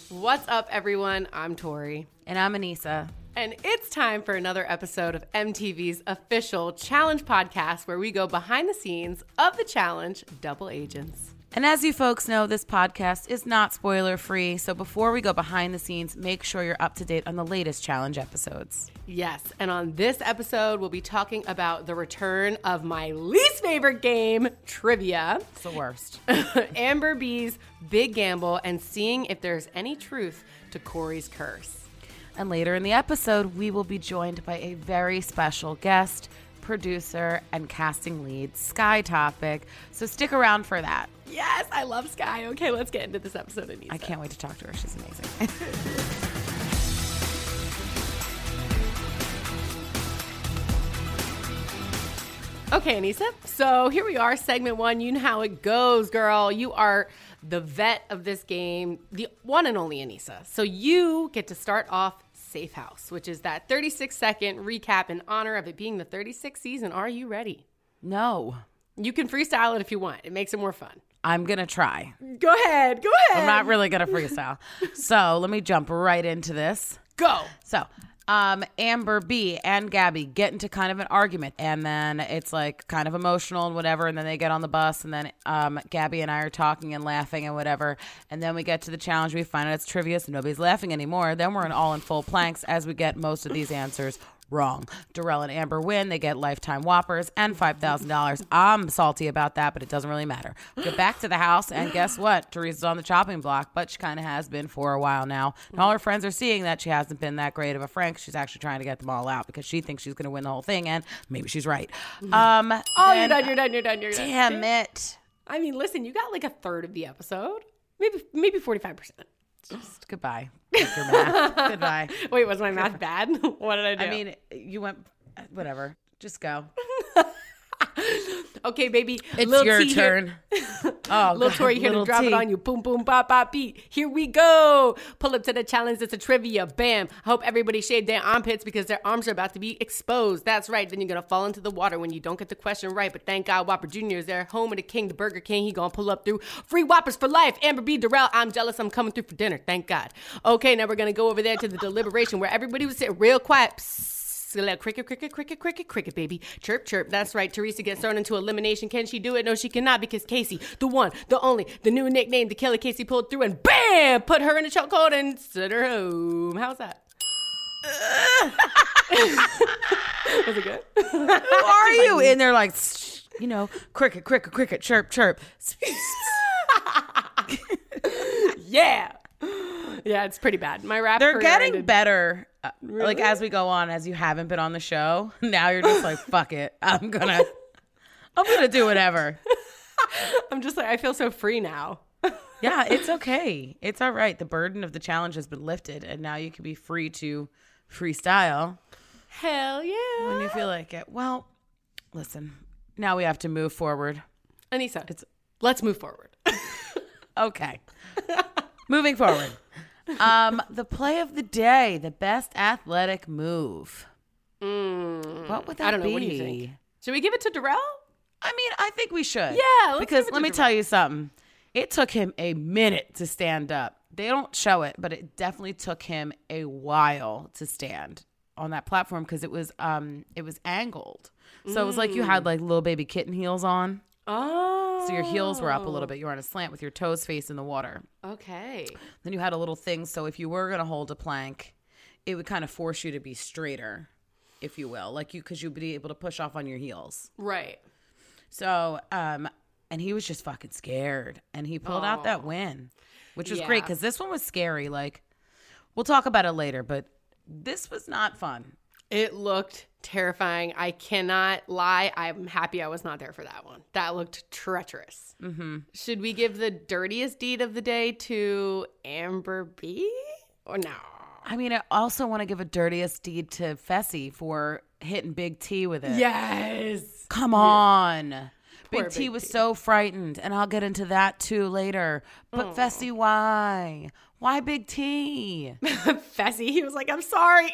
What's up, everyone? I'm Tori. And I'm Anissa. And it's time for another episode of MTV's official challenge podcast where we go behind the scenes of the challenge, Double Agents. And as you folks know, this podcast is not spoiler free. So before we go behind the scenes, make sure you're up to date on the latest challenge episodes. Yes. And on this episode, we'll be talking about the return of my least favorite game, trivia. It's the worst. Amber B's big gamble and seeing if there's any truth to Corey's curse. And later in the episode, we will be joined by a very special guest, producer, and casting lead, Sky Topic. So stick around for that. Yes, I love Sky. Okay, let's get into this episode, Anissa. I can't wait to talk to her. She's amazing. Okay, Anissa. So here we are, segment one. You know how it goes, girl. You are the vet of this game, the one and only Anissa. So you get to start off Safe House, which is that 36-second recap in honor of it being the 36th season. Are you ready? No. You can freestyle it if you want. It makes it more fun. I'm going to try. Go ahead. Go ahead. I'm not really going to freestyle. So let me jump right into this. Go. So Amber B and Gabby get into kind of an argument, and then it's like kind of emotional and whatever, and then they get on the bus, and then Gabby and I are talking and laughing and whatever, and then we get to the challenge. We find out it's trivia, so nobody's laughing anymore. Then we're all in full planks as we get most of these answers wrong. Darrell and Amber win. They get lifetime Whoppers and $5,000. I'm salty about that, but it doesn't really matter. We get back to the house, and guess what? Teresa's on the chopping block, but she kind of has been for a while now. And all her friends are seeing that she hasn't been that great of a friend. She's actually trying to get them all out because she thinks she's going to win the whole thing, and maybe she's right. You're done. Damn it. I mean, listen, you got like a third of the episode. Maybe 45%. Just goodbye. Take your math. Goodbye. Wait, was my math bad? What did I do? I mean, you went, whatever. Just go. Okay, baby. It's Lil your T turn. Oh, Lil Tori here to drop it on you. Boom, boom, bop, bop, beat. Here we go. Pull up to the challenge. It's a trivia. Bam. I hope everybody shaved their armpits because their arms are about to be exposed. That's right. Then you're going to fall into the water when you don't get the question right. But thank God Whopper Jr. is there. Home of the king, the Burger King. He going to pull up through. Free Whoppers for life. Amber B. Darrell. I'm jealous. I'm coming through for dinner. Thank God. Okay, now we're going to go over there to the deliberation where everybody was sitting real quiet. Psst. Cricket, cricket, cricket, cricket, cricket, baby. Chirp, chirp. That's right. Teresa gets thrown into elimination. Can she do it? No, she cannot because Casey, the one, the only, the new nickname, the Kelly Casey pulled through and bam, put her in a chokehold and sent her home. How's that? Was it good? Who are you? And they're like, cricket, cricket, cricket, chirp, chirp. Yeah. Yeah, it's pretty bad. My rap They're career getting ended. Better. Really? Like as we go on, as you haven't been on the show, now you're just like, fuck it. I'm gonna do whatever. I'm just like, I feel so free now. Yeah, it's okay. It's all right. The burden of the challenge has been lifted, and now you can be free to freestyle. Hell yeah. When you feel like it. Well, listen, now we have to move forward. Anissa, let's move forward. Okay. Moving forward. The play of the day, the best athletic move. What would that be? I don't know. What do you think? Should we give it to Darrell? I mean, I think we should. Yeah, let's because give it let to me Darrell. tell you something. It took him a minute to stand up. They don't show it, but it definitely took him a while to stand on that platform because it was angled. So it was like you had like little baby kitten heels on. Oh. So your heels were up a little bit. You were on a slant with your toes facing the water. Okay. Then you had a little thing. So if you were going to hold a plank, it would kind of force you to be straighter, if you will. Like because you'd be able to push off on your heels. Right. So, and he was just fucking scared. And he pulled out that win, which was great because this one was scary. Like, we'll talk about it later, but this was not fun. It looked terrifying. I cannot lie. I'm happy I was not there for that one. That looked treacherous. Mm-hmm. Should we give the dirtiest deed of the day to Amber B? Or no? I mean, I also want to give a dirtiest deed to Fessy for hitting Big T with it. Yes. Come on. Big T was so frightened, and I'll get into that too later. But Fessy, why? Why Big T? Fessy, he was like, I'm sorry.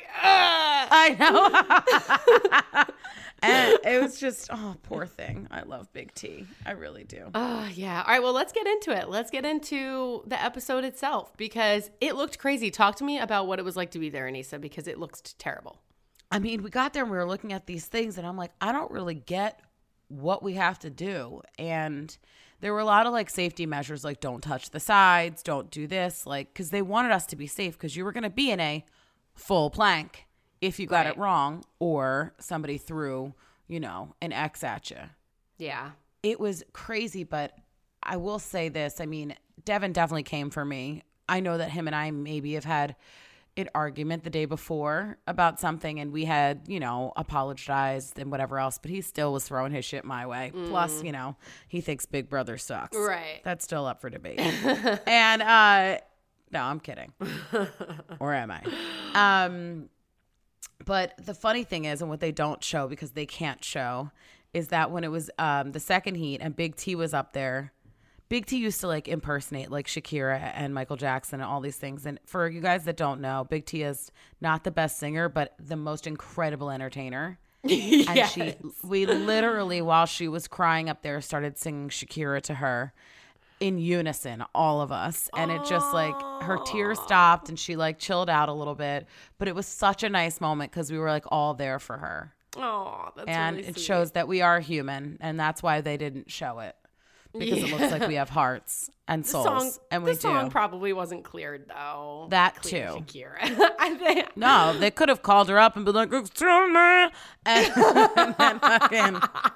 I know. And it was just, oh, poor thing. I love Big T. I really do. Oh, yeah. All right, well, let's get into it. Let's get into the episode itself because it looked crazy. Talk to me about what it was like to be there, Anissa, because it looked terrible. I mean, we got there and we were looking at these things, and I'm like, I don't really get what we have to do. And there were a lot of like safety measures, like don't touch the sides, don't do this, like, because they wanted us to be safe because you were going to be in a full plank if you got it wrong or somebody threw, you know, an X at you. Yeah. It was crazy, but I will say this. I mean, Devin definitely came for me. I know that him and I maybe have had an argument the day before about something, and we had, you know, apologized and whatever else, but he still was throwing his shit my way. Plus, you know, he thinks Big Brother sucks. Right. That's still up for debate. And, no, I'm kidding. Or am I? But the funny thing is, and what they don't show because they can't show, is that when it was the second heat and Big T was up there, Big T used to like impersonate like Shakira and Michael Jackson and all these things. And for you guys that don't know, Big T is not the best singer, but the most incredible entertainer. Yes. And we literally, while she was crying up there, started singing Shakira to her in unison, all of us. And it just like her tears stopped and she like chilled out a little bit. But it was such a nice moment because we were like all there for her. Oh, that's and really it sweet. shows that we are human, and that's why they didn't show it. Because it looks like we have hearts and souls, and we do. The song probably wasn't cleared, though. That Clear too. Shakira. I think. No, they could have called her up and been like, "Excuse me," and then fucking.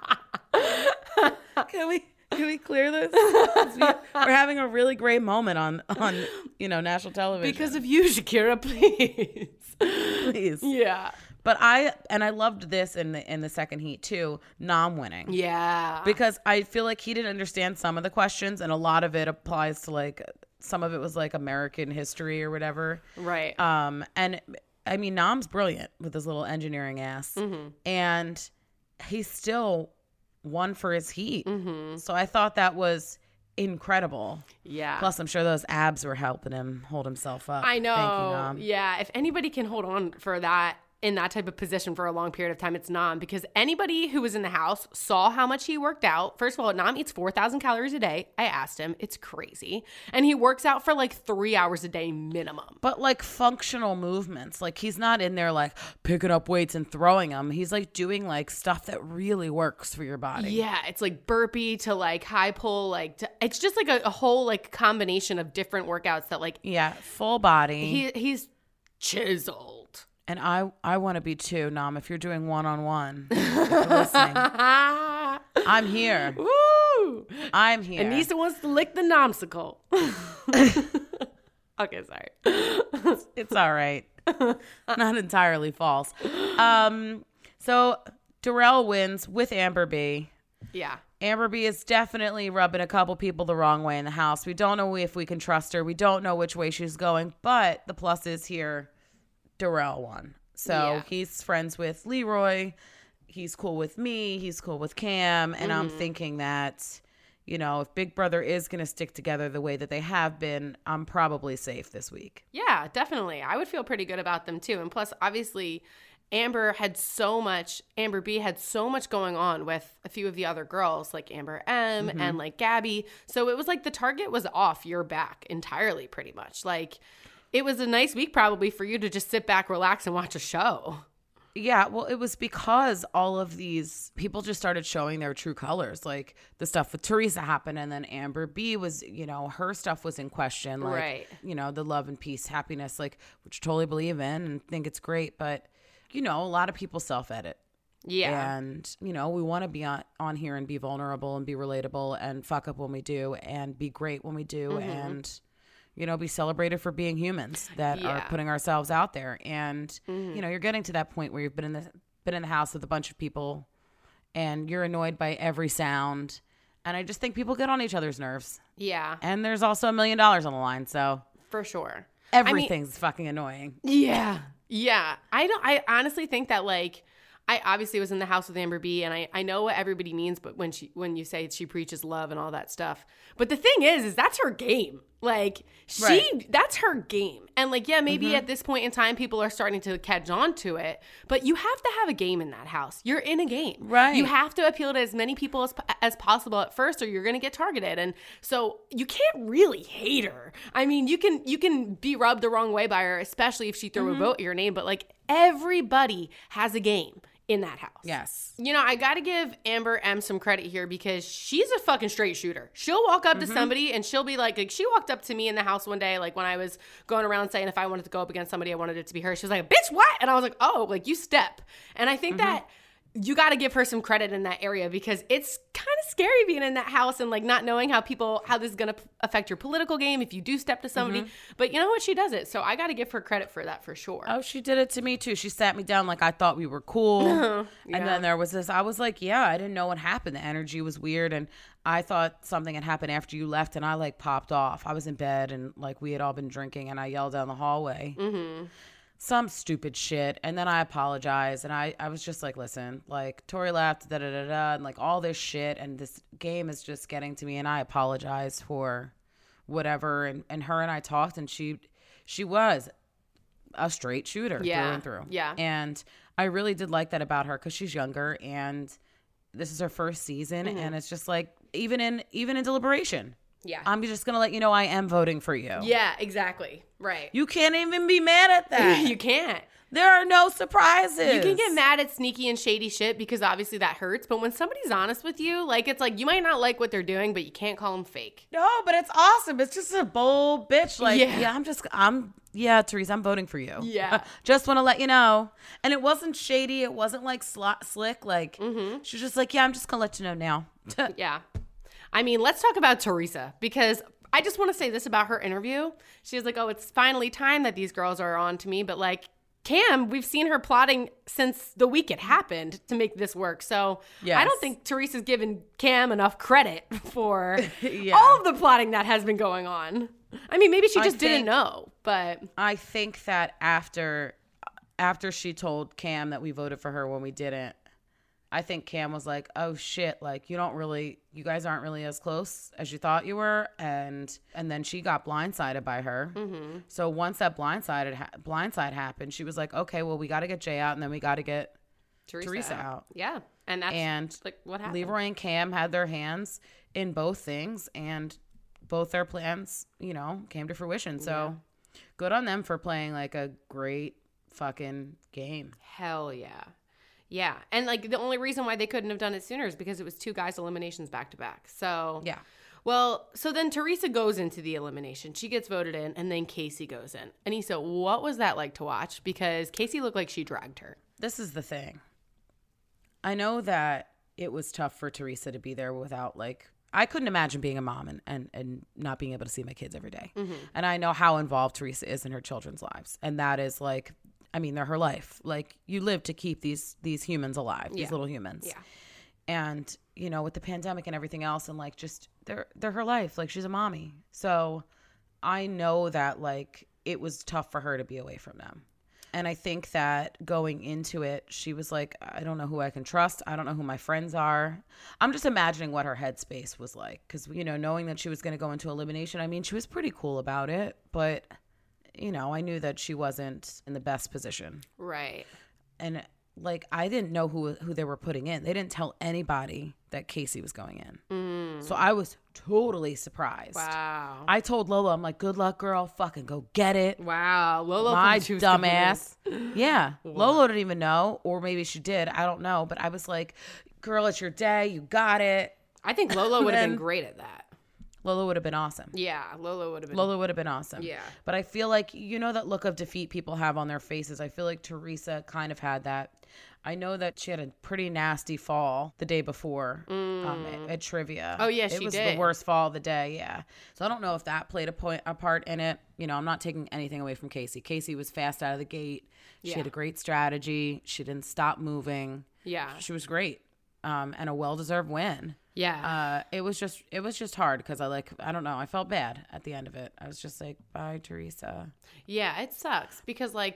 Can we clear this? We're having a really great moment on you know, national television Because of you, Shakira, please. Please. Yeah. But I loved this in the second heat too, Nam winning. Yeah. Because I feel like he didn't understand some of the questions, and a lot of it applies to like some of it was like American history or whatever. Right. And I mean, Nam's brilliant with his little engineering ass, and he still won for his heat. So I thought that was incredible. Yeah. Plus, I'm sure those abs were helping him hold himself up. I know. Thank you, Nam. Yeah. If anybody can hold on for that in that type of position for a long period of time, it's Nam, because anybody who was in the house saw how much he worked out. First of all, Nam eats 4,000 calories a day. I asked him. It's crazy. And he works out for like 3 hours a day minimum. But like functional movements, like he's not in there like picking up weights and throwing them. He's like doing like stuff that really works for your body. Yeah, it's like burpee to like high pull, like it's just like a whole like combination of different workouts that like full body. He's chiseled. And I want to be too, Nam. If you're doing one-on-one, if you're listening, I'm here. Woo! I'm here. Anissa wants to lick the Namsicle. Okay, sorry. It's all right. Not entirely false. So Darrell wins with Amber B. Yeah. Amber B is definitely rubbing a couple people the wrong way in the house. We don't know if we can trust her. We don't know which way she's going. But the plus is here, Darrell won. So he's friends with Leroy. He's cool with me. He's cool with Cam. And I'm thinking that, you know, if Big Brother is going to stick together the way that they have been, I'm probably safe this week. Yeah, definitely. I would feel pretty good about them too. And plus, obviously, Amber B had so much going on with a few of the other girls like Amber M and like Gabby. So it was like the target was off your back entirely pretty much. Like it was a nice week probably for you to just sit back, relax, and watch a show. Yeah, well, it was because all of these people just started showing their true colors. Like the stuff with Teresa happened, and then Amber B was, you know, her stuff was in question. Like, right. You know, the love and peace, happiness, like, which I totally believe in and think it's great. But, you know, a lot of people self-edit. Yeah. And, you know, we want to be on here and be vulnerable and be relatable and fuck up when we do and be great when we do and, you know, be celebrated for being humans that are putting ourselves out there. And, you know, you're getting to that point where you've been in the house with a bunch of people and you're annoyed by every sound. And I just think people get on each other's nerves. Yeah. And there's also $1 million on the line. So for sure. Everything's fucking annoying. Yeah. Yeah. I honestly think that like, I obviously was in the house with Amber B, and I know what everybody means, but when you say she preaches love and all that stuff. But the thing is that's her game. Like, that's her game. And like, yeah, maybe at this point in time, people are starting to catch on to it, but you have to have a game in that house. You're in a game. Right. You have to appeal to as many people as possible at first, or you're going to get targeted. And so you can't really hate her. I mean, you can be rubbed the wrong way by her, especially if she threw a vote in your name, but like, everybody has a game in that house. Yes. You know, I got to give Amber M some credit here because she's a fucking straight shooter. She'll walk up to somebody and she'll be like she walked up to me in the house one day, like when I was going around saying if I wanted to go up against somebody, I wanted it to be her. She was like, bitch, what? And I was like, oh, like you step. And I think that you got to give her some credit in that area because it's kind of scary being in that house and like not knowing how this is going to affect your political game if you do step to somebody. But you know what? She does it. So I got to give her credit for that for sure. Oh, she did it to me too. She sat me down like I thought we were cool. And then there was this, I was like, yeah, I didn't know what happened. The energy was weird. And I thought something had happened after you left and I like popped off. I was in bed and like we had all been drinking and I yelled down the hallway. Some stupid shit. And then I apologized. And I was just like, listen, like Tori left, and like all this shit. And this game is just getting to me. And I apologized for whatever. And her and I talked and she was a straight shooter through and through. Yeah. And I really did like that about her because she's younger and this is her first season. And it's just like, even in deliberation. Yeah. I'm just going to let you know I am voting for you. Yeah, exactly. Right. You can't even be mad at that. You can't. There are no surprises. You can get mad at sneaky and shady shit because obviously that hurts. But when somebody's honest with you, like it's like you might not like what they're doing, but you can't call them fake. No, but it's awesome. It's just a bold bitch. Like, yeah, Teresa, I'm voting for you. Yeah. Just want to let you know. And it wasn't shady. It wasn't like slick. Like, she was just like, yeah, I'm just going to let you know now. Yeah. I mean, let's talk about Teresa because I just want to say this about her interview. She was like, oh, it's finally time that these girls are on to me. But like Cam, we've seen her plotting since the week it happened to make this work. So I don't think Teresa's given Cam enough credit for all of the plotting that has been going on. I mean, maybe she just didn't know, but I think that after she told Cam that we voted for her when we didn't, I think Cam was like, oh shit, like you guys aren't really as close as you thought you were. And then she got blindsided by her. So once that blindside happened, she was like, okay, well, we got to get Jay out and then we got to get Teresa out. Yeah. And like what happened. Leroy and Cam had their hands in both things and both their plans, came to fruition. So good on them for playing like a great fucking game. Hell yeah. Yeah. And like the only reason why they couldn't have done it sooner is because it was 2 guys eliminations back to back. So yeah. Well, so then Teresa goes into the elimination. She gets voted in and then Casey goes in. And Issa, what was that like to watch? Because Casey looked like she dragged her. This is the thing. I know that it was tough for Teresa to be there without like, I couldn't imagine being a mom and not being able to see my kids every day. And I know how involved Teresa is in her children's lives. And that is like, I mean, they're her life. Like you live to keep these humans alive, these little humans. Yeah. And, with the pandemic and everything else and like just they're her life. Like she's a mommy. So I know that like it was tough for her to be away from them. And I think that going into it, she was like, I don't know who I can trust. I don't know who my friends are. I'm just imagining what her headspace was like. Because, knowing that she was going to go into elimination, I mean, she was pretty cool about it. But, I knew that she wasn't in the best position. Right. And, like, I didn't know who they were putting in. They didn't tell anybody that Casey was going in. So I was totally surprised. Wow. I told Lola, I'm like, good luck, girl. Fucking go get it. Wow. Lola, my dumbass. Yeah. Lola didn't even know, or maybe she did. I don't know. But I was like, girl, it's your day. You got it. I think Lola would have been great at that. Lola would have been awesome. Yeah, Lola would have been awesome. Yeah. But I feel like, that look of defeat people have on their faces. I feel like Teresa kind of had that. I know that she had a pretty nasty fall the day before at trivia. Oh, yeah, she did. It was the worst fall of the day, yeah. So I don't know if that played a part in it. I'm not taking anything away from Casey. Casey was fast out of the gate. She had a great strategy. She didn't stop moving. Yeah. She was great. And a well-deserved win. Yeah. It was just hard because I don't know. I felt bad at the end of it. I was just like, bye, Teresa. Yeah, it sucks because like,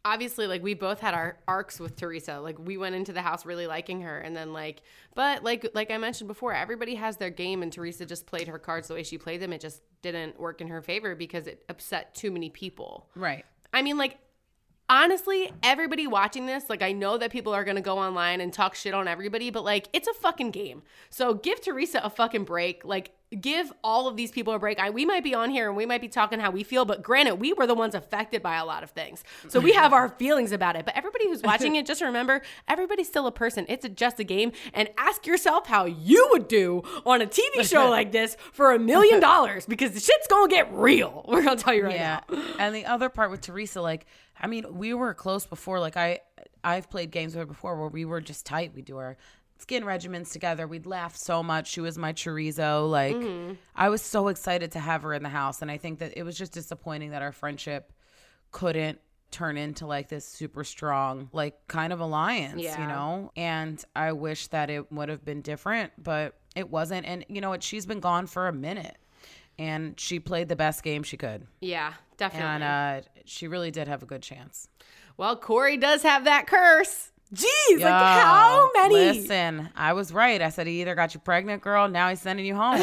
obviously, like, we both had our arcs with Teresa. Like, we went into the house really liking her, and then, like, but like I mentioned before, everybody has their game, and Teresa just played her cards the way she played them. It just didn't work in her favor because it upset too many people. Right. I mean, like, honestly, everybody watching this, like, I know that people are going to go online and talk shit on everybody, but, like, it's a fucking game. So give Teresa a fucking break. Like, give all of these people a break. We might be on here and we might be talking how we feel, but granted, we were the ones affected by a lot of things. So we have our feelings about it. But everybody who's watching it, just remember, everybody's still a person. It's just a game. And ask yourself how you would do on a TV show like this for $1 million, because the shit's going to get real. We're going to tell you right now. And the other part with Teresa, like, I mean, we were close before. Like, I've played games with her before where we were just tight. We'd do our skin regimens together. We'd laugh so much. She was my chorizo. Like, I was so excited to have her in the house. And I think that it was just disappointing that our friendship couldn't turn into like this super strong, like, kind of alliance, you know? And I wish that it would have been different, but it wasn't. And you know what? She's been gone for a minute. And she played the best game she could. Yeah, definitely. And she really did have a good chance. Well, Corey does have that curse. Jeez, like, how many? Listen, I was right. I said he either got you pregnant, girl. Now he's sending you home.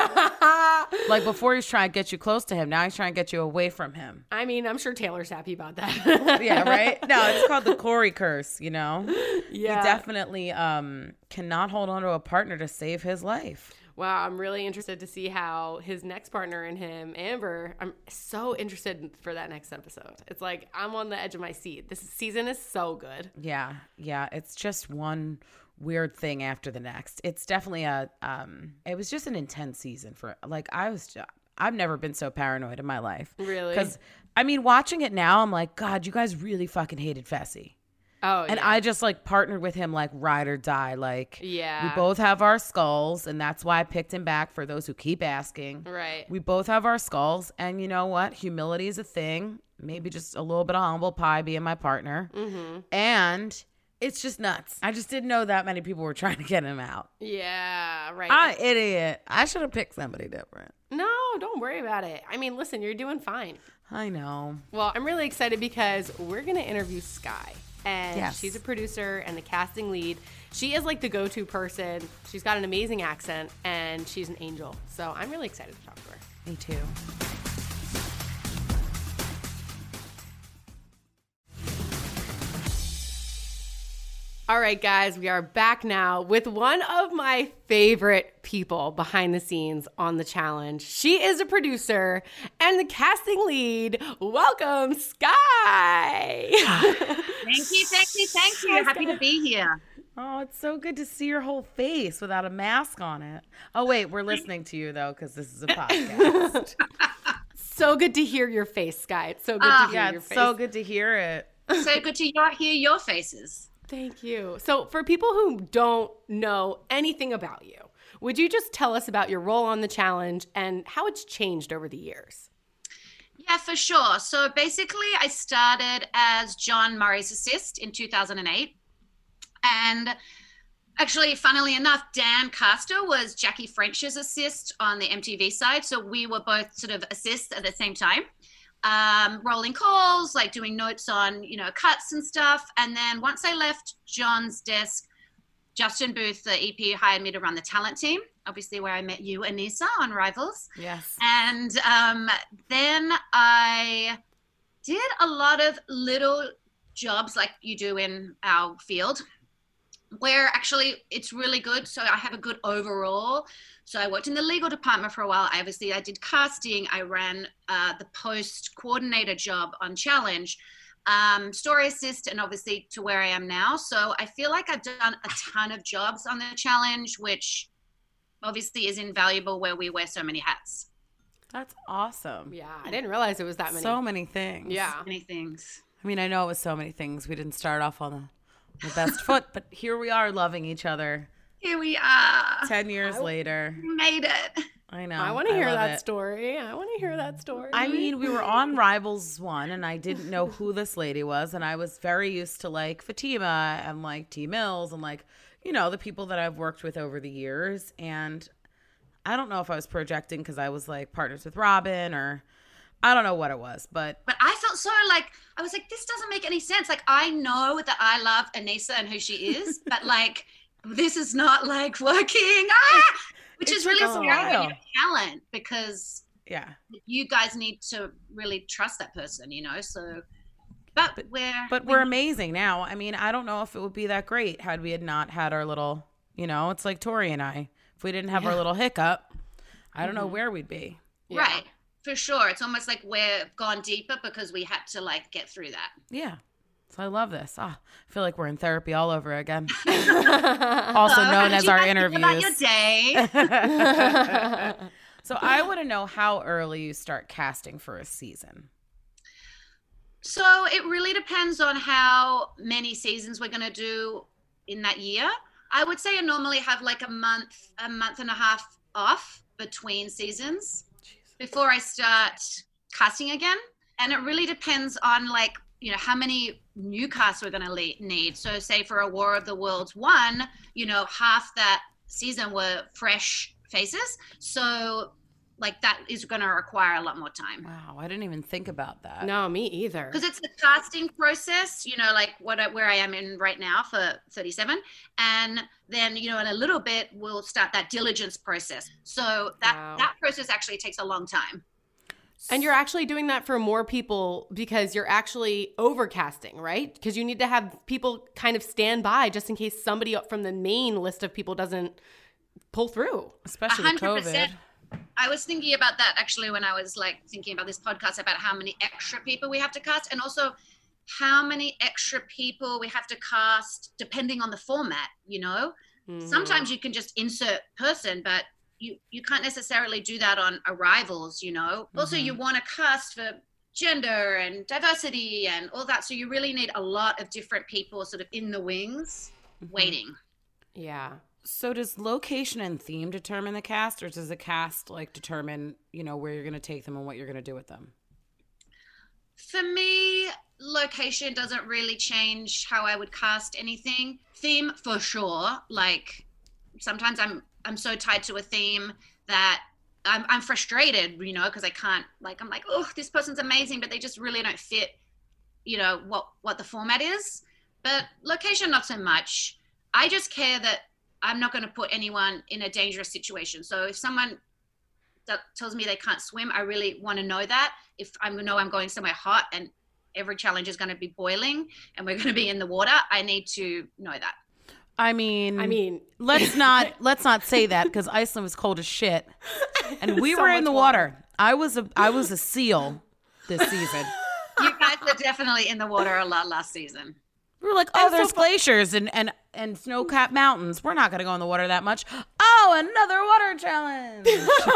Like, before he's trying to get you close to him. Now he's trying to get you away from him. I mean, I'm sure Taylor's happy about that. Yeah, right? No, it's called the Corey curse, you know? Yeah. He definitely cannot hold on to a partner to save his life. Wow, I'm really interested to see how his next partner and him, Amber, I'm so interested for that next episode. It's like, I'm on the edge of my seat. This season is so good. Yeah, it's just one weird thing after the next. It's definitely it was just an intense season for, like, I've never been so paranoid in my life. Really? Because, I mean, watching it now, I'm like, God, you guys really fucking hated Fessy. Oh, and yeah. I just, like, partnered with him, like, ride or die. Like, yeah, we both have our skulls, and that's why I picked him back, for those who keep asking. Right. We both have our skulls, and you know what? Humility is a thing. Maybe just a little bit of humble pie being my partner. Mm-hmm. And it's just nuts. I just didn't know that many people were trying to get him out. Yeah, right. I'm an idiot. I should have picked somebody different. No, don't worry about it. I mean, listen, you're doing fine. I know. Well, I'm really excited because we're going to interview Sky. And she's a producer and the casting lead. She is like the go-to person. She's got an amazing accent, and she's an angel. So I'm really excited to talk to her. Me too. All right, guys, we are back now with one of my favorite people behind the scenes on the challenge. She is a producer and the casting lead. Welcome, Sky. Thank you. Happy to be here. Oh, it's so good to see your whole face without a mask on it. Oh, wait, we're listening to you, though, because this is a podcast. So good to hear your face, Sky. It's so good to hear your face. So good to hear it. So good to hear your faces. Thank you. So for people who don't know anything about you, would you just tell us about your role on the challenge and how it's changed over the years? Yeah, for sure. So basically, I started as John Murray's assist in 2008. And actually, funnily enough, Dan Caster was Jackie French's assist on the MTV side. So we were both sort of assists at the same time. Rolling calls, like doing notes on, cuts and stuff. And then once I left John's desk, Justin Booth, the EP, hired me to run the talent team, obviously where I met you, Anissa, on Rivals. Yes. And then I did a lot of little jobs like you do in our field, where actually it's really good. So I have a good overall. So I worked in the legal department for a while. I did casting. I ran the post coordinator job on Challenge, story assist, and obviously to where I am now. So I feel like I've done a ton of jobs on the Challenge, which obviously is invaluable where we wear so many hats. That's awesome. Yeah, I didn't realize it was that many. So many things. Yeah. Many things. I mean, I know it was so many things. We didn't start off on the best foot, but here we are loving each other. Here we are. 10 years later. We made it. I know. I want to hear that story. I mean, we were on Rivals 1, and I didn't know who this lady was, and I was very used to, like, Fatima and, like, T. Mills and, like, the people that I've worked with over the years. And I don't know if I was projecting because I was, like, partners with Robin I don't know what it was, but I felt so like, I was like, this doesn't make any sense. Like, I know that I love Anissa and who she is, but like, this is not like working. Which is really scary when you have talent, because you guys need to really trust that person, you know? So, but we're amazing now. I mean, I don't know if it would be that great had we had not had our little, you know, it's like Tori and I. If we didn't have our little hiccup, I don't know where we'd be. Yeah. Right. For sure. It's almost like we've gone deeper because we had to like get through that. Yeah. So I love this. I feel like we're in therapy all over again. Also known as our interviews. About your day. So I want to know how early you start casting for a season. So it really depends on how many seasons we're going to do in that year. I would say I normally have like a month and a half off between seasons before I start casting again. And it really depends on like, you know, how many new casts we're going to need. So say for a War of the Worlds 1, you know, half that season were fresh faces. So like that is going to require a lot more time. Wow, I didn't even think about that. No, me either. Because it's the casting process, you know, like where I am in right now for 37. And then, you know, in a little bit, we'll start that diligence process. So that process actually takes a long time. And you're actually doing that for more people because you're actually overcasting, right? Because you need to have people kind of stand by just in case somebody from the main list of people doesn't pull through. Especially with COVID. I was thinking about that actually when I was like thinking about this podcast about how many extra people we have to cast, and also how many extra people we have to cast depending on the format, you know? Mm-hmm. Sometimes you can just insert person, but you can't necessarily do that on Arrivals, you know? Mm-hmm. Also, you want to cast for gender and diversity and all that. So you really need a lot of different people sort of in the wings waiting. Yeah. So does location and theme determine the cast, or does the cast like determine, you know, where you're going to take them and what you're going to do with them? For me, location doesn't really change how I would cast anything. Theme for sure. Like sometimes I'm so tied to a theme that I'm frustrated, you know, because I can't, like, I'm like, oh, this person's amazing, but they just really don't fit, you know, what the format is. But location, not so much. I just care that I'm not going to put anyone in a dangerous situation. So if someone tells me they can't swim, I really want to know that. If I know I'm going somewhere hot and every challenge is going to be boiling and we're going to be in the water, I need to know that. I mean, let's not say that, because Iceland was cold as shit, and we were in the water. I was a seal this season. You guys were definitely in the water a lot last season. We were like, oh, there's glaciers and snow-capped mountains. We're not going to go in the water that much. Oh, another water challenge.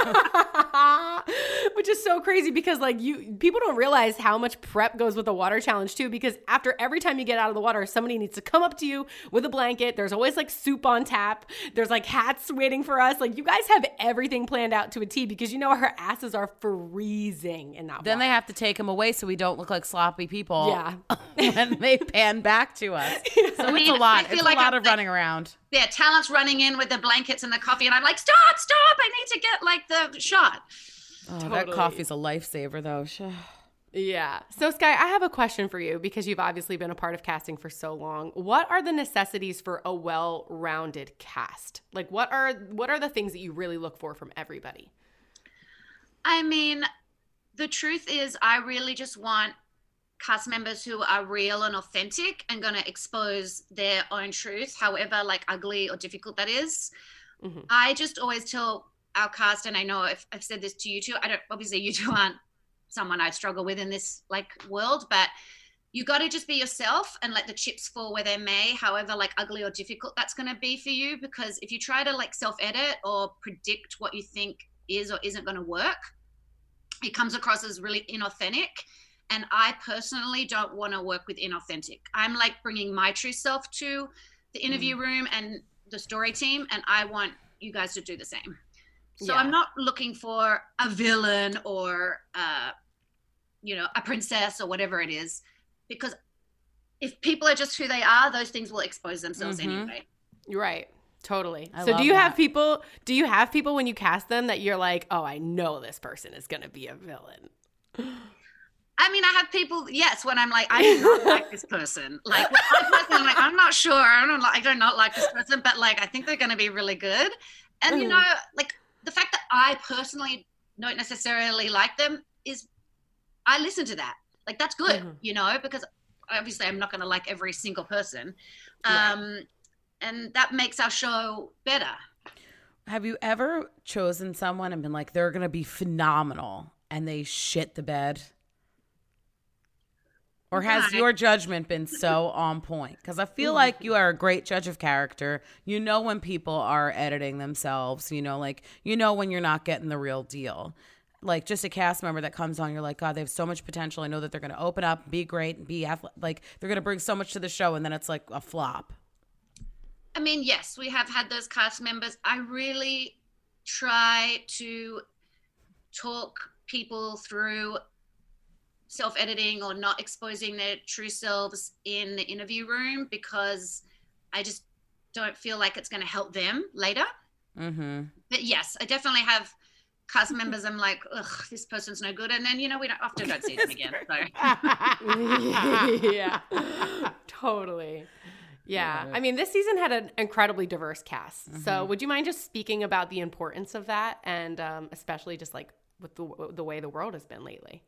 Which is so crazy because like people don't realize how much prep goes with a water challenge too, because after every time you get out of the water, somebody needs to come up to you with a blanket. There's always like soup on tap. There's like hats waiting for us. Like you guys have everything planned out to a T, because you know our asses are freezing in that water. Then they have to take them away so we don't look like sloppy people. Yeah. When they pan back to us. So it's a lot. It's like a lot of running around. Yeah, talent's running in with the blankets and the coffee, and I'm like, stop, I need to get like the shot. Oh, totally. That coffee's a lifesaver though. Yeah. So Skye, I have a question for you, because you've obviously been a part of casting for so long. What are the necessities for a well-rounded cast? Like what are the things that you really look for from everybody? I mean, the truth is I really just want cast members who are real and authentic and going to expose their own truth, however like ugly or difficult that is. Mm-hmm. I just always tell our cast, and I know I've said this to you too, obviously you two aren't someone I struggle with in this like world, but you got to just be yourself and let the chips fall where they may, however like ugly or difficult that's going to be for you. Because if you try to like self-edit or predict what you think is or isn't going to work, it comes across as really inauthentic. And I personally don't want to work with inauthentic. I'm like bringing my true self to the interview room and the story team, and I want you guys to do the same. So I'm not looking for a villain or, you know, a princess or whatever it is, because if people are just who they are, those things will expose themselves anyway. Right. Totally. So do you have people when you cast them that you're like, oh, I know this person is going to be a villain? I mean, I have people, yes, when I'm like, I do not like this person. Like, I'm like, I'm not sure. I do not like this person, but like, I think they're going to be really good. And, you know, like the fact that I personally don't necessarily like them is, I listen to that. Like, that's good, you know, because obviously I'm not going to like every single person. And that makes our show better. Have you ever chosen someone and been like, they're going to be phenomenal, and they shit the bed? Or has your judgment been so on point? Because I feel like you are a great judge of character. You know when people are editing themselves. You know, like, you know when you're not getting the real deal. Like, just a cast member that comes on, you're like, God, they have so much potential. I know that they're going to open up, be great, and be like, they're going to bring so much to the show, and then it's like a flop. I mean, yes, we have had those cast members. I really try to talk people through self-editing or not exposing their true selves in the interview room, because I just don't feel like it's going to help them later. But yes, I definitely have cast members I'm like, ugh, this person's no good, and then, you know, we often don't see them again. So. Yeah, totally. Yeah. I mean, this season had an incredibly diverse cast. So would you mind just speaking about the importance of that, and especially just like with the way the world has been lately?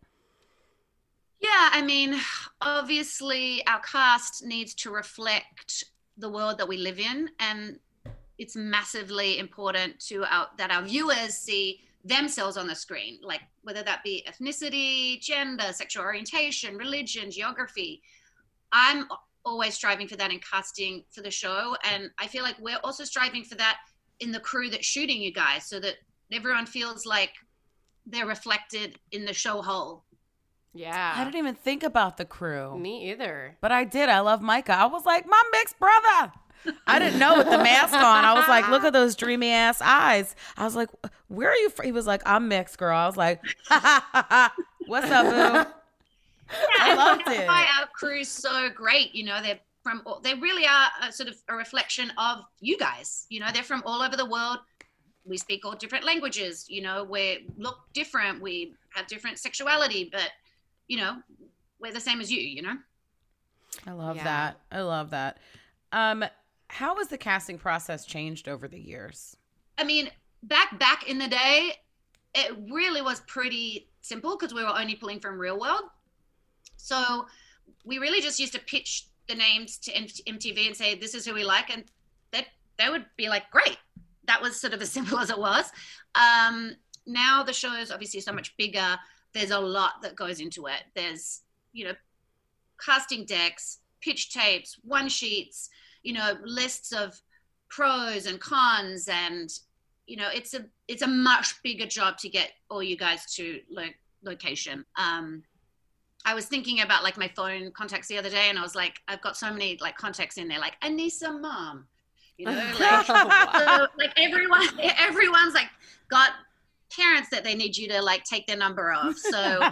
Yeah, I mean, obviously our cast needs to reflect the world that we live in, and it's massively important that our viewers see themselves on the screen, like whether that be ethnicity, gender, sexual orientation, religion, geography. I'm always striving for that in casting for the show, and I feel like we're also striving for that in the crew that's shooting you guys, so that everyone feels like they're reflected in the show whole. Yeah. I didn't even think about the crew. Me either. But I did. I love Micah. I was like, my mixed brother. I didn't know with the mask on. I was like, look at those dreamy ass eyes. I was like, where are you from? He was like, I'm mixed, girl. I was like, ha ha ha ha. What's up, boo? Yeah, I loved it. That's why our crew's so great. You know, they really are a sort of a reflection of you guys. You know, they're from all over the world. We speak all different languages. You know, we look different. We have different sexuality, but you know, we're the same as you know? I love that. I love that. How has the casting process changed over the years? I mean, back in the day, it really was pretty simple because we were only pulling from Real World. So we really just used to pitch the names to MTV and say, this is who we like. And they would be like, great. That was sort of as simple as it was. Now the show is obviously so much bigger. There's a lot that goes into it. There's, you know, casting decks, pitch tapes, one sheets, you know, lists of pros and cons, and you know, it's a much bigger job to get all you guys to location. I was thinking about like my phone contacts the other day, and I was like, I've got so many like contacts in there, like Anissa mom, you know, like, so, like everyone's like got parents that they need you to like take their number of. So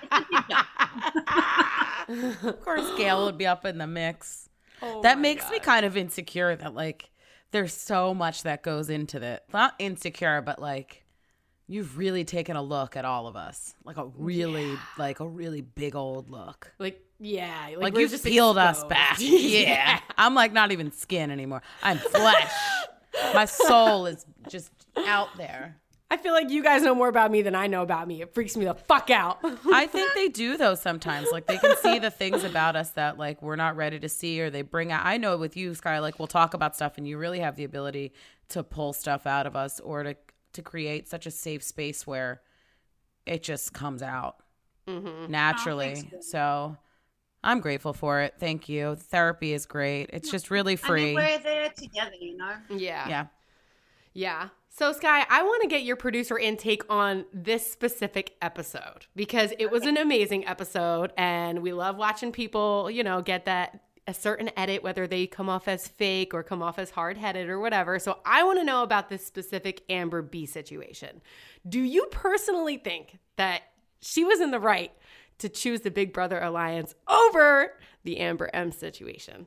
of course Gail would be up in the mix. That makes me kind of insecure that like there's so much that goes into that. Not insecure, but like you've really taken a look at all of us. Like a really big old look. Like like you've just peeled us back. Yeah. I'm like not even skin anymore. I'm flesh. My soul is just out there. I feel like you guys know more about me than I know about me. It freaks me the fuck out. I think they do though sometimes. Like they can see the things about us that like we're not ready to see, or they bring out. I know with you, Sky, like we'll talk about stuff and you really have the ability to pull stuff out of us, or to create such a safe space where it just comes out naturally. So I'm grateful for it. Thank you. Therapy is great. It's just really free. I mean, we're there together, you know? Yeah. So, Sky, I want to get your producer intake on this specific episode because it was an amazing episode, and we love watching people, you know, get a certain edit, whether they come off as fake or come off as hard-headed or whatever. So I want to know about this specific Amber B situation. Do you personally think that she was in the right to choose the Big Brother alliance over the Amber M situation?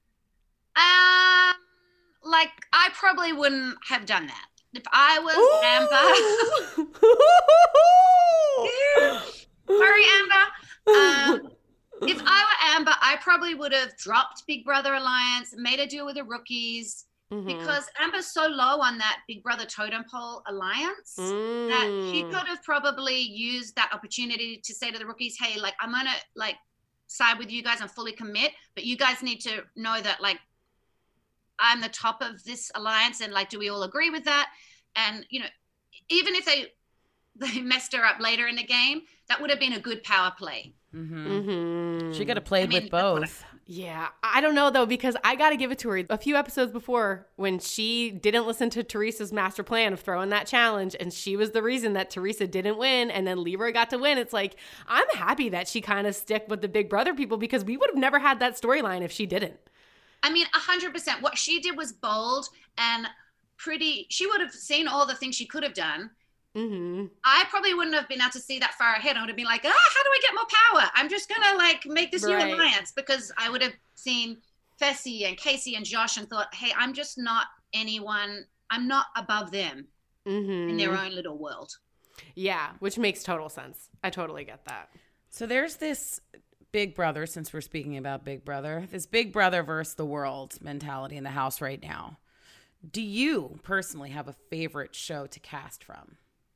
Like, I probably wouldn't have done that. If I was Amber, Sorry, Amber. If I were Amber, I probably would have dropped Big Brother Alliance, made a deal with the rookies, because Amber's so low on that Big Brother totem pole alliance that she could have probably used that opportunity to say to the rookies, hey, like, I'm going to like side with you guys and fully commit, but you guys need to know that like I'm the top of this alliance, and like, do we all agree with that? And, you know, even if they messed her up later in the game, that would have been a good power play. She could have played with both. Yeah, I don't know though, because I got to give it to her. A few episodes before, when she didn't listen to Teresa's master plan of throwing that challenge, and she was the reason that Teresa didn't win, and then Leroy got to win. It's like, I'm happy that she kind of stick with the Big Brother people, because we would have never had that storyline if she didn't. I mean, 100%. What she did was bold and pretty. She would have seen all the things she could have done. I probably wouldn't have been able to see that far ahead. I would have been like, how do I get more power? I'm just going to like make this new alliance, because I would have seen Fessy and Casey and Josh and thought, hey, I'm just not anyone. I'm not above them in their own little world. Yeah, which makes total sense. I totally get that. So there's this Big Brother, since we're speaking about Big Brother, this Big Brother versus the world mentality in the house right now. Do you personally have a favorite show to cast from?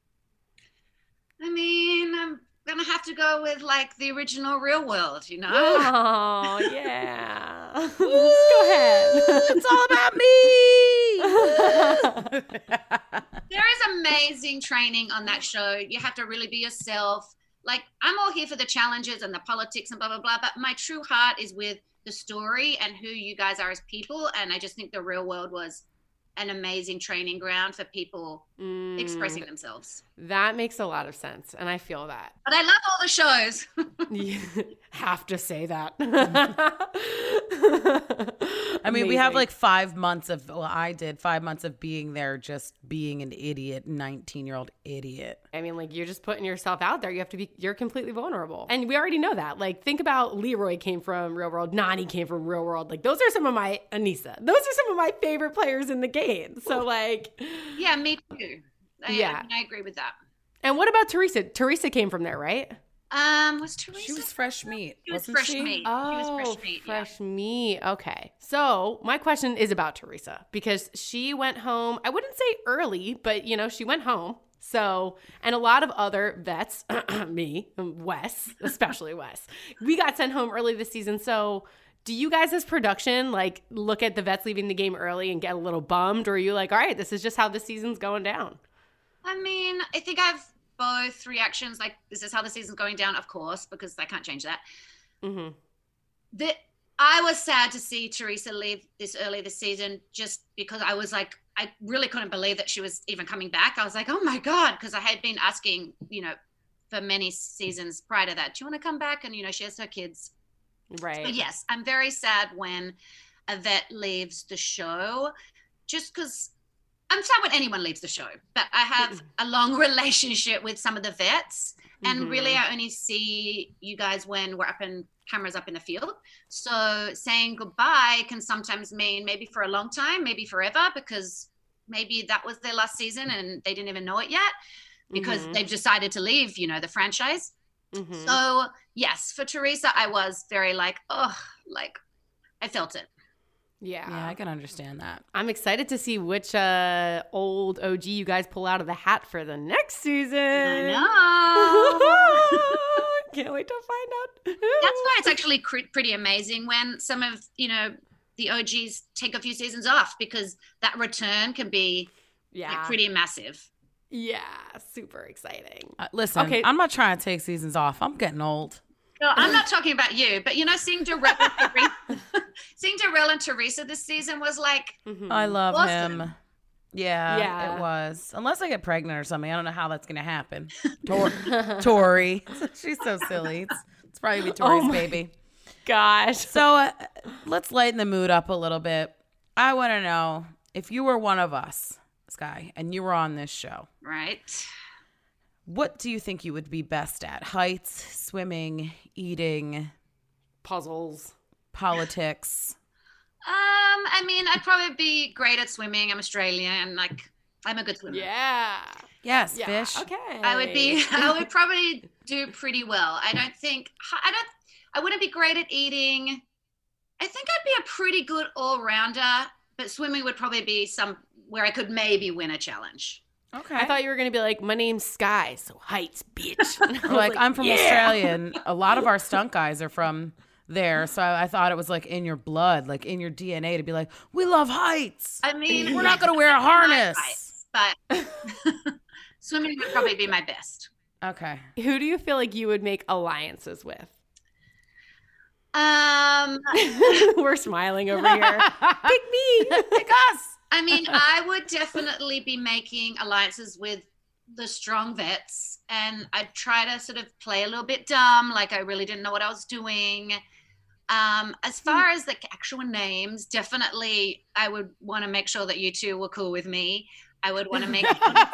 I mean, I'm going to have to go with like the original Real World, you know? Oh, yeah. Go ahead. It's all about me. There is amazing training on that show. You have to really be yourself. Like, I'm all here for the challenges and the politics and blah, blah, blah. But my true heart is with the story and who you guys are as people. And I just think the Real World was an amazing training ground for people expressing themselves. That makes a lot of sense, and I feel that. But I love all the shows. You have to say that. I mean, we have like 5 months of, well, I did 5 months of being there, just being an idiot, 19-year-old idiot. I mean, like, you're just putting yourself out there. You have to be, you're completely vulnerable. And we already know that. Like, think about Leroy came from Real World. Nani came from Real World. Like, those are some of my, Anissa, those are some of my favorite players in the game. So, like. Yeah, me too. I agree with that. And what about Teresa? Teresa came from there, right? Was Teresa? She was fresh meat. She was fresh meat. Oh, she was fresh meat. Fresh meat. Okay. So my question is about Teresa, because she went home, I wouldn't say early, but, you know, she went home. So, and a lot of other vets, me, Wes, especially Wes, we got sent home early this season. So do you guys as production, like, look at the vets leaving the game early and get a little bummed? Or are you like, all right, this is just how the season's going down? I mean, I think I've both reactions. Like, this is how the season's going down, of course, because I can't change that. I was sad to see Teresa leave this early this season, just because I was like, I really couldn't believe that she was even coming back. I was like, oh my God, because I had been asking, you know, for many seasons prior to that, do you want to come back? And, you know, she has her kids. Right. But yes, I'm very sad when a vet leaves the show, just because I'm sad when anyone leaves the show, but I have a long relationship with some of the vets, and really I only see you guys when we're cameras up in the field. So saying goodbye can sometimes mean maybe for a long time, maybe forever, because maybe that was their last season and they didn't even know it yet, because they've decided to leave, you know, the franchise. So yes, for Teresa, I was very like, oh, like I felt it. Yeah, I can understand that. I'm excited to see which old OG you guys pull out of the hat for the next season. I know. Can't wait to find out. That's why it's actually pretty amazing when some of, you know, the OGs take a few seasons off, because that return can be like, pretty massive. Yeah, super exciting. Listen, okay. I'm not trying to take seasons off. I'm getting old. No, I'm not talking about you, but, you know, seeing Darrell and Teresa this season was like, I love him. Yeah, it was. Unless I get pregnant or something. I don't know how that's going to happen. Tori. She's so silly. It's probably Tori's baby. Gosh. So let's lighten the mood up a little bit. I want to know, if you were one of us, Sky, and you were on this show. Right. What do you think you would be best at? Heights, swimming, eating, puzzles, politics? I mean, I'd probably be great at swimming. I'm Australian, like I'm a good swimmer. Yeah. Yes, Yeah. fish. Okay. I would probably do pretty well. I wouldn't be great at eating. I think I'd be a pretty good all-rounder, but swimming would probably be where I could maybe win a challenge. Okay. I thought you were going to be like, my name's Sky, so heights, bitch. Or like, I'm from Australia, and a lot of our stunt guys are from there, so I thought it was like in your blood, like in your DNA, to be like, we love heights. I mean, we're not going to wear a harness. Heights, but swimming would probably be my best. Okay. Who do you feel like you would make alliances with? We're smiling over here. Pick me. Pick us. I mean, I would definitely be making alliances with the strong vets, and I'd try to sort of play a little bit dumb, like I really didn't know what I was doing. As far as the actual names, definitely I would want to make sure that you two were cool with me. I would want to make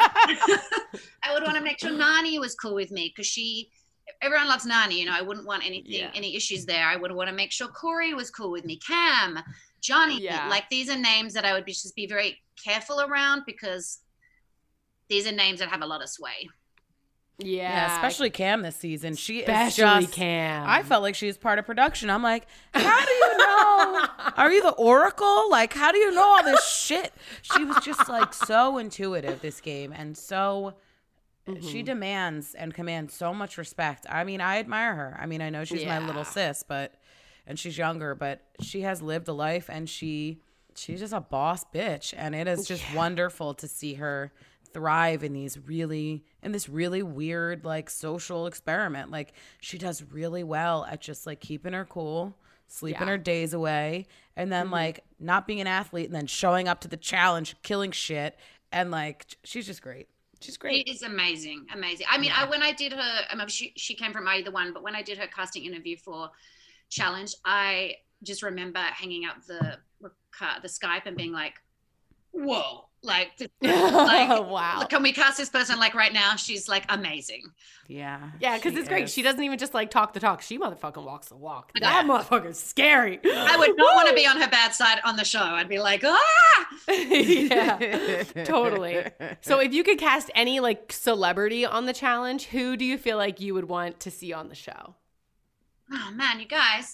sure Nani was cool with me, because everyone loves Nani, I wouldn't want any issues there. I would want to make sure Corey was cool with me, Cam, Johnny. Like, these are names that I would just be very careful around, because these are names that have a lot of sway. Yeah, especially Cam this season. Cam. I felt like she was part of production. I'm like, how do you know? Are you the Oracle? Like, how do you know all this shit? She was just like so intuitive this game, and so she demands and commands so much respect. I mean, I admire her. I mean, I know she's my little sis, and she's younger, but she has lived a life, and she's just a boss bitch, and it is just wonderful to see her thrive in this really weird, like, social experiment. Like, she does really well at just like keeping her cool, sleeping her days away, and then like not being an athlete, and then showing up to the challenge, killing shit, and like she's just great. She's great. It is amazing. I mean, when I did her, she came from either one, but when I did her casting interview for Challenge, I just remember hanging up the Skype and being like, whoa, like wow, can we cast this person like right now? She's like amazing. Yeah, because it's great. She doesn't even just like talk the talk, she motherfucking walks the walk. That motherfucker's scary. I would not want to be on her bad side on the show. I'd be like, yeah, totally. So if you could cast any like celebrity on the challenge, who do you feel like you would want to see on the show? Oh man, you guys.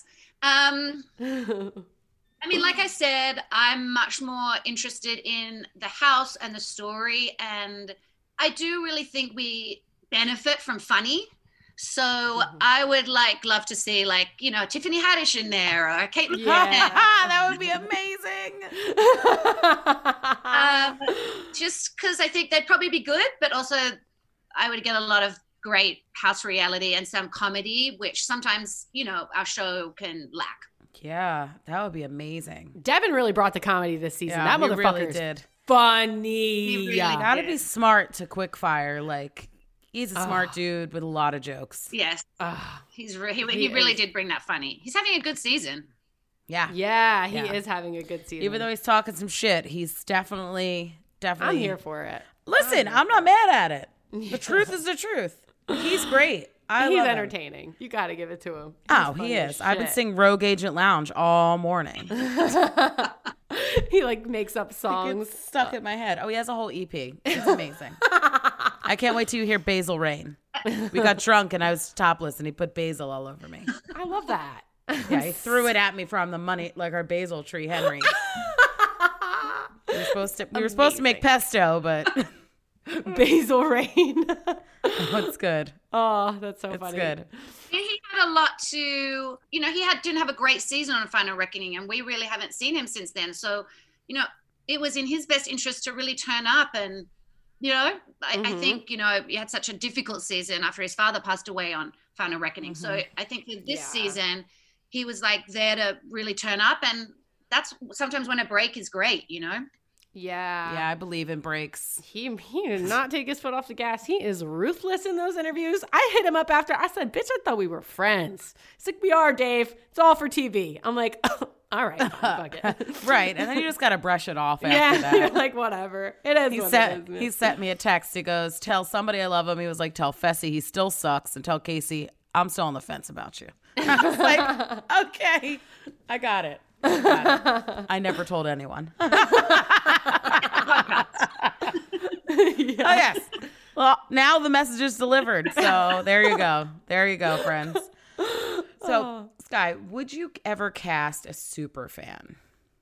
I mean, like I said, I'm much more interested in the house and the story, and I do really think we benefit from funny. So I would love to see Tiffany Haddish in there, or Kate McKinnon. That would be amazing. Just because I think they'd probably be good, but also I would get a lot of great house reality and some comedy, which sometimes, our show can lack. Yeah, that would be amazing. Devin really brought the comedy this season. That motherfucker really did. Funny. He really gotta be smart to quick fire. Like, he's a smart dude with a lot of jokes. Yes. He really did bring that funny. He's having a good season. Yeah. Yeah, he is having a good season. Even though he's talking some shit, he's definitely. I'm here for it. Listen, I'm not mad at it. The truth is the truth. He's great. He's entertaining. You got to give it to him. He is. I've been singing Rogue Agent Lounge all morning. He makes up songs. It's stuck in my head. Oh, he has a whole EP. It's amazing. I can't wait till you hear Basil Rain. We got drunk and I was topless and he put basil all over me. I love that. Yeah, he threw it at me from the money, like our basil tree, Henry. We were supposed to make pesto, but Basil Rain. Oh, it's good. Oh, that's so funny. It's good. He had a lot to, he didn't have a great season on Final Reckoning, and we really haven't seen him since then. So, it was in his best interest to really turn up. And, I think, he had such a difficult season after his father passed away on Final Reckoning. So I think for this season, he was there to really turn up. And that's sometimes when a break is great, Yeah, I believe in breaks. He did not take his foot off the gas. He is ruthless in those interviews. I hit him up after. I said, bitch, I thought we were friends. He's like, we are, Dave. It's all for TV. I'm like, oh, all right, fuck it. Right, and then you just got to brush it off after that. You're like, whatever. It is He sent me a text. He goes, tell somebody I love him. He was like, tell Fessy he still sucks, and tell Casey I'm still on the fence about you. I was like, okay, I got it. I never told anyone. Oh, yes. Well, now the message is delivered. So there you go. There you go, friends. So, Sky, would you ever cast a super fan?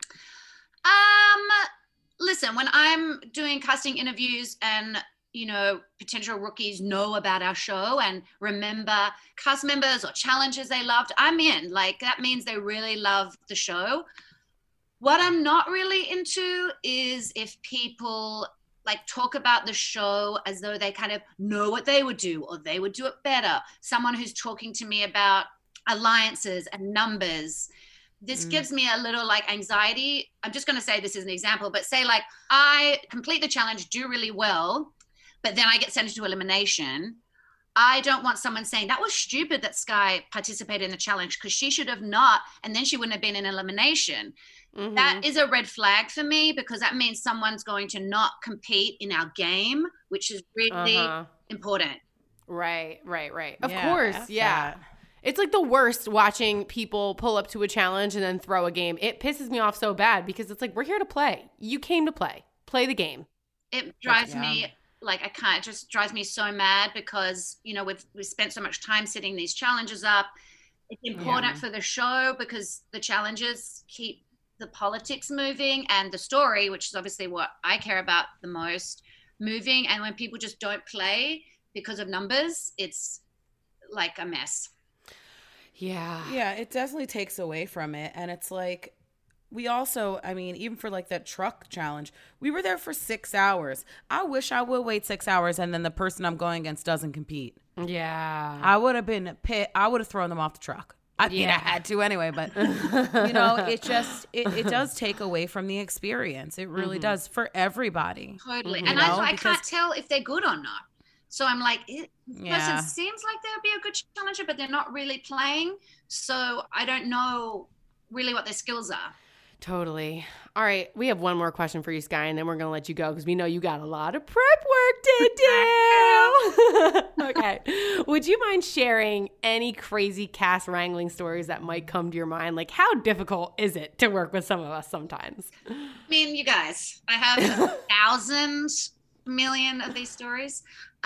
Listen, when I'm doing casting interviews and, you know, potential rookies know about our show and remember cast members or challenges they loved, I'm in. Like, that means they really love the show. What I'm not really into is if people like talk about the show as though they kind of know what they would do or they would do it better. Someone who's talking to me about alliances and numbers. This gives me a little like anxiety. I'm just going to say this as an example, but say like I complete the challenge, do really well, but then I get sent into elimination. I don't want someone saying that was stupid that Sky participated in the challenge because she should have not, and then she wouldn't have been in elimination. Mm-hmm. That is a red flag for me because that means someone's going to not compete in our game, which is really important. Right. Of course, yeah. It's like the worst watching people pull up to a challenge and then throw a game. It pisses me off so bad because it's like, we're here to play. You came to play. Play the game. It drives me, like, I can't. It just drives me so mad because, you know, we've spent so much time setting these challenges up. It's important for the show because the challenges keep the politics moving and the story, which is obviously what I care about the most, moving. And when people just don't play because of numbers, it's like a mess. Yeah, it definitely takes away from it. And it's like, we also, I mean, even for like that truck challenge, we were there for 6 hours. I wish I would wait 6 hours and then the person I'm going against doesn't compete. Yeah. I would have been pissed. I would have thrown them off the truck. I mean, I had to anyway, but, you know, it just, it does take away from the experience. It really does for everybody. Totally. And I can't tell if they're good or not. So I'm like, this person seems like they'll be a good challenger, but they're not really playing. So I don't know really what their skills are. Totally. All right. We have one more question for you, Sky, and then we're going to let you go because we know you got a lot of prep work to do. Okay. Would you mind sharing any crazy cast wrangling stories that might come to your mind? Like, how difficult is it to work with some of us sometimes? I mean, you guys, I have 1,000 million of these stories.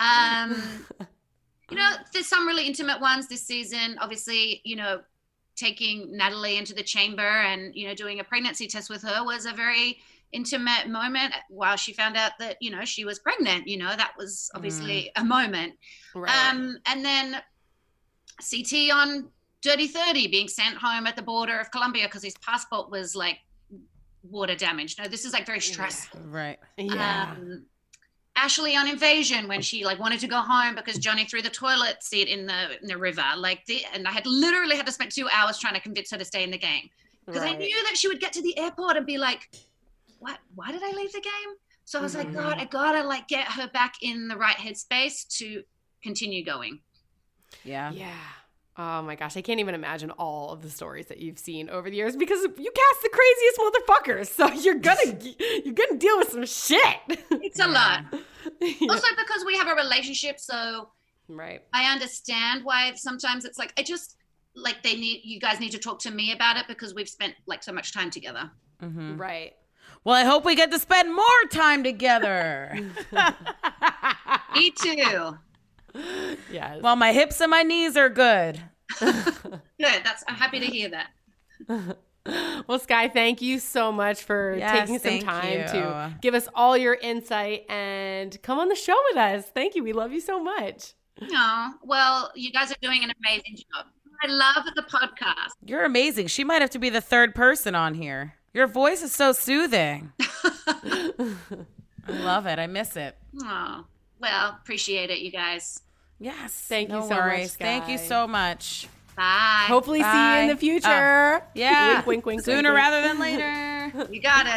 You know, there's some really intimate ones this season. Obviously, you know, taking Natalie into the chamber and, you know, doing a pregnancy test with her was a very intimate moment while she found out that, you know, she was pregnant. You know, that was obviously a moment. Right. And then CT on Dirty 30 being sent home at the border of Colombia because his passport was like water damaged. No, this is like very stressful. Yeah. Right. Yeah. Ashley on Invasion when she like wanted to go home because Johnny threw the toilet seat in the river. And I had literally to spend 2 hours trying to convince her to stay in the game because I knew that she would get to the airport and be like, "What? Why did I leave the game?" So I was like, God, I gotta like get her back in the right headspace to continue going. Yeah. Oh my gosh, I can't even imagine all of the stories that you've seen over the years because you cast the craziest motherfuckers. So you're gonna deal with some shit. It's a lot. Also because we have a relationship, so right. I understand why sometimes it's like you guys need to talk to me about it because we've spent like so much time together. Mm-hmm. Right. Well, I hope we get to spend more time together. Me too. Yes. Well, my hips and my knees are good. Good. I'm happy to hear that. Well, Sky, thank you so much for taking some time to give us all your insight and come on the show with us. Thank you. We love you so much. Oh, well, you guys are doing an amazing job. I love the podcast. You're amazing. She might have to be the third person on here. Your voice is so soothing. I love it. I miss it. Oh, well, appreciate it, you guys. Yes. Thank you so much, Sky. Thank you so much. Bye. Hopefully see you in the future. Yeah. Wink, wink, wink. Sooner wink, rather than later. You got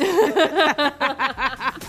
it.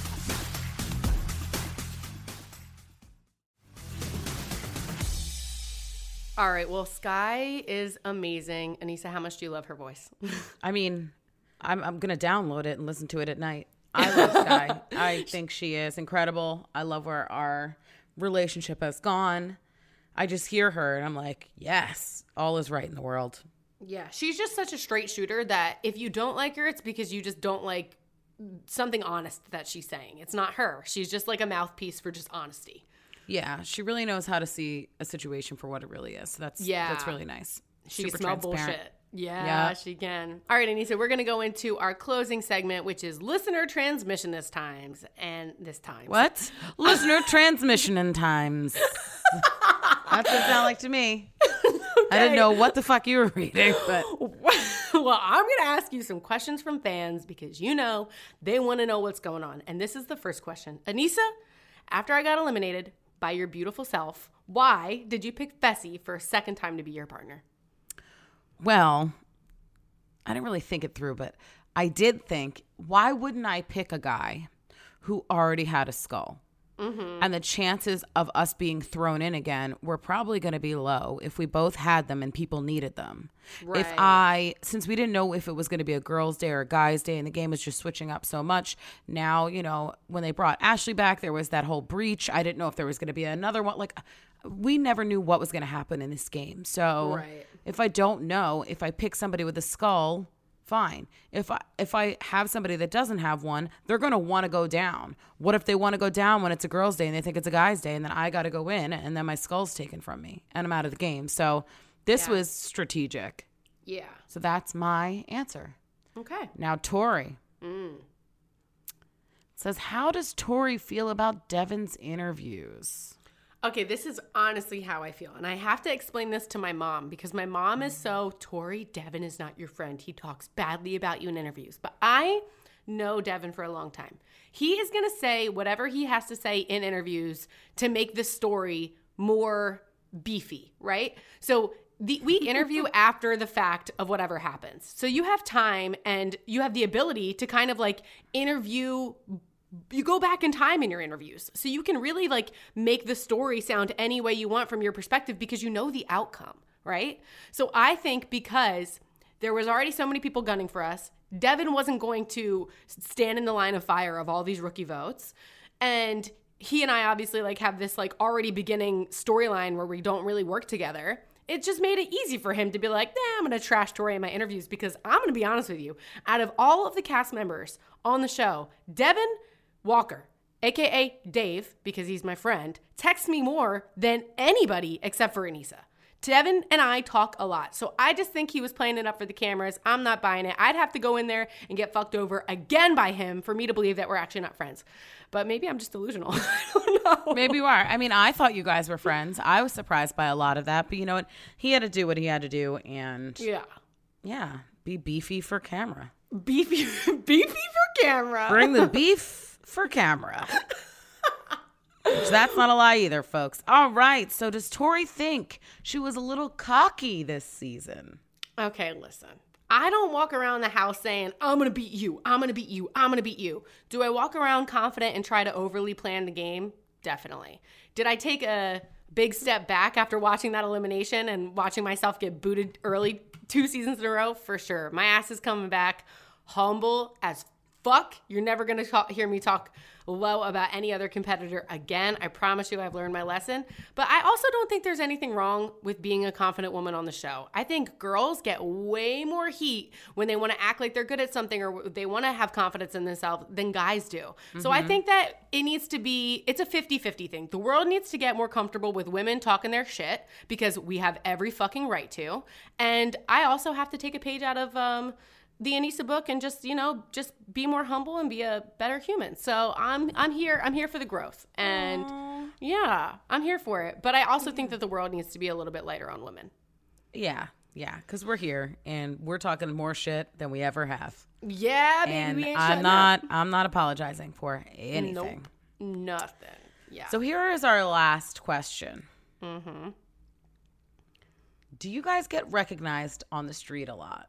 All right. Well, Sky is amazing. Anissa, how much do you love her voice? I mean, I'm going to download it and listen to it at night. I love Sky. I think she is incredible. I love where our relationship has gone. I just hear her and I'm like, yes, all is right in the world. Yeah, she's just such a straight shooter that if you don't like her, it's because you just don't like something honest that she's saying. It's not her. She's just like a mouthpiece for just honesty. Yeah, she really knows how to see a situation for what it really is. So that's really nice. She Super can smell transparent. bullshit. Yeah, she can. All right, Anissa, we're going to go into our closing segment, which is listener transmission this time. What? Listener transmission in times. That's what it sounded like to me. Okay. I didn't know what the fuck you were reading, but... Well, I'm going to ask you some questions from fans because they want to know what's going on. And this is the first question. Anissa, after I got eliminated by your beautiful self, why did you pick Fessy for a second time to be your partner? Well, I didn't really think it through, but I did think, why wouldn't I pick a guy who already had a skull? Mm-hmm. And the chances of us being thrown in again were probably going to be low if we both had them and people needed them. Right. Since we didn't know if it was going to be a girls' day or a guys' day and the game was just switching up so much, now, when they brought Ashley back, there was that whole breach. I didn't know if there was going to be another one. Like, we never knew what was going to happen in this game. So if I don't know, if I pick somebody with a skull, fine. If I have somebody that doesn't have one, they're going to want to go down. What if they want to go down when it's a girl's day and they think it's a guy's day, and then I got to go in and then my skull's taken from me and I'm out of the game. So this was strategic. Yeah. So that's my answer. Okay. Now, Tori says, how does Tori feel about Devin's interviews? Okay, this is honestly how I feel. And I have to explain this to my mom because my mom is Tori, Devin is not your friend. He talks badly about you in interviews. But I know Devin for a long time. He is going to say whatever he has to say in interviews to make the story more beefy, right? So we interview after the fact of whatever happens. So you have time and you have the ability to kind of like interview. You go back in time in your interviews. So you can really like make the story sound any way you want from your perspective because you know the outcome, right? So I think because there was already so many people gunning for us, Devin wasn't going to stand in the line of fire of all these rookie votes. And he and I obviously like have this like already beginning storyline where we don't really work together. It just made it easy for him to be like, I'm going to trash Tori in my interviews because I'm going to be honest with you. Out of all of the cast members on the show, Devin Walker, a.k.a. Dave, because he's my friend, texts me more than anybody except for Anissa. Devin and I talk a lot. So I just think he was playing it up for the cameras. I'm not buying it. I'd have to go in there and get fucked over again by him for me to believe that we're actually not friends. But maybe I'm just delusional. I don't know. Maybe you are. I mean, I thought you guys were friends. I was surprised by a lot of that. But you know what? He had to do what he had to do. And yeah, be beefy for camera. Beefy for camera. Bring the beef for camera. Which that's not a lie either, folks. All right. So does Tori think she was a little cocky this season? Okay, listen. I don't walk around the house saying, I'm going to beat you. I'm going to beat you. I'm going to beat you. Do I walk around confident and try to overly plan the game? Definitely. Did I take a big step back after watching that elimination and watching myself get booted early 2 seasons in a row? For sure. My ass is coming back humble as fuck. You're never going to hear me talk low about any other competitor again. I promise you I've learned my lesson. But I also don't think there's anything wrong with being a confident woman on the show. I think girls get way more heat when they want to act like they're good at something or they want to have confidence in themselves than guys do. Mm-hmm. So I think that it's a 50-50 thing. The world needs to get more comfortable with women talking their shit because we have every fucking right to. And I also have to take a page out of the Anissa book and just be more humble and be a better human. So I'm here for the growth. And I'm here for it. But I also think that the world needs to be a little bit lighter on women. Yeah, because we're here and we're talking more shit than we ever have. Yeah, baby, and we ain't I'm not apologizing for anything. Nope, nothing. Yeah. So here is our last question. Mm-hmm. Do you guys get recognized on the street a lot?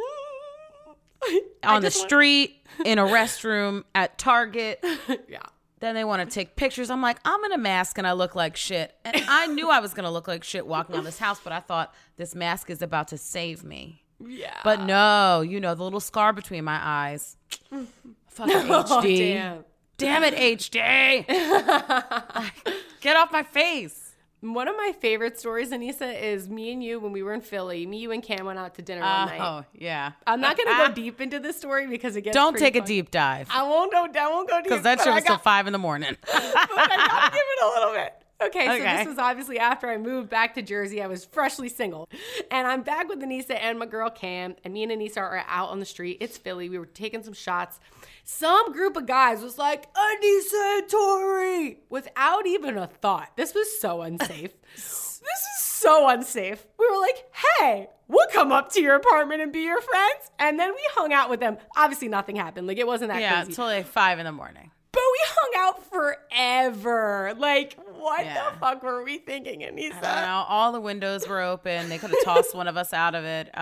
On the street, in a restroom, at Target. Yeah. Then they want to take pictures. I'm like, I'm in a mask and I look like shit. And I knew I was going to look like shit walking on this house, but I thought this mask is about to save me. Yeah. But no, the little scar between my eyes. Fucking HD. Damn it, HD. Get off my face. One of my favorite stories, Anissa, is me and you when we were in Philly. Me, you, and Cam went out to dinner one night. Oh, yeah. I'm not going to go deep into this story because it gets Don't take fun. a deep dive. I won't go deep. Because that shit was till 5 a.m. But I got to give it a little bit. Okay, so this was obviously after I moved back to Jersey. I was freshly single. And I'm back with Anissa and my girl Cam. And me and Anissa are out on the street. It's Philly. We were taking some shots. Some group of guys was like, Anissa and Tori, without even a thought. This was so unsafe. This is so unsafe. We were like, hey, we'll come up to your apartment and be your friends. And then we hung out with them. Obviously, nothing happened. Like, it wasn't that crazy. Yeah, until like 5 a.m. But we hung out forever. Like, what the fuck were we thinking, Anissa? I don't know. All the windows were open. They could have tossed one of us out of it.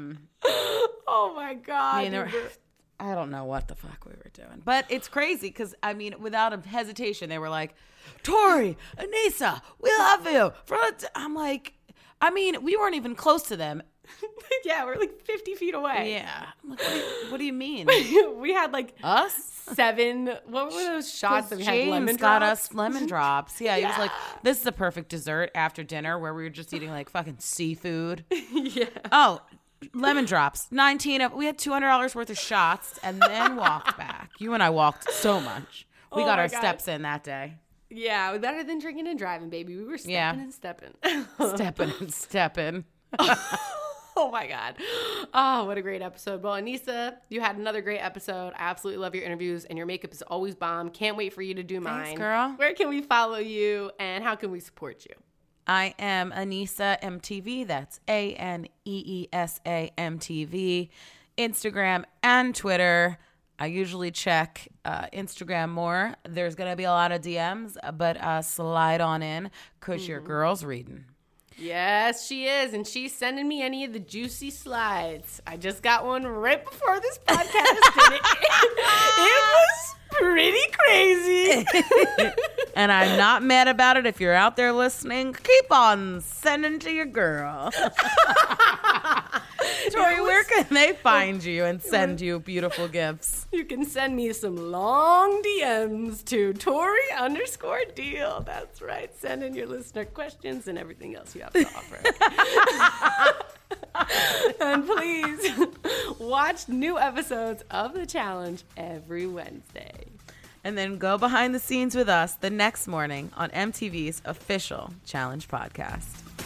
Oh, my God. I don't know what the fuck we were doing. But it's crazy because, I mean, without a hesitation, they were like, Tori, Anissa, we love you. I'm like, I mean, we weren't even close to them. Yeah, we're like 50 feet away. Yeah. I'm like, what do you mean? We had like us? 7. What were those shots that we James had? Lemon got drops? us lemon drops. Yeah, he was like, this is the perfect dessert after dinner where we were just eating like fucking seafood. Yeah. Oh, lemon drops. 19 of we had $200 worth of shots and then walked back. You and I walked so much. We got our steps in that day. Yeah, it was better than drinking and driving, baby. We were stepping and stepping. Stepping and stepping. Oh my God. Oh, what a great episode. Well, Anissa, you had another great episode. I absolutely love your interviews and your makeup is always bomb. Can't wait for you to do mine. Thanks, girl. Where can we follow you and how can we support you? I am Anissa MTV. That's ANEESA MTV. Instagram and Twitter. I usually check Instagram more. There's going to be a lot of DMs, but slide on in because your girl's reading. Yes, she is. And she's sending me any of the juicy slides. I just got one right before this podcast. It was pretty crazy. And I'm not mad about it. If you're out there listening, keep on sending to your girl. Tori, where can they find you and send you beautiful gifts? You can send me some long DMs to Tori_Deal. That's right. Send in your listener questions and everything else you have to offer. And please watch new episodes of The Challenge every Wednesday. And then go behind the scenes with us the next morning on MTV's official Challenge podcast.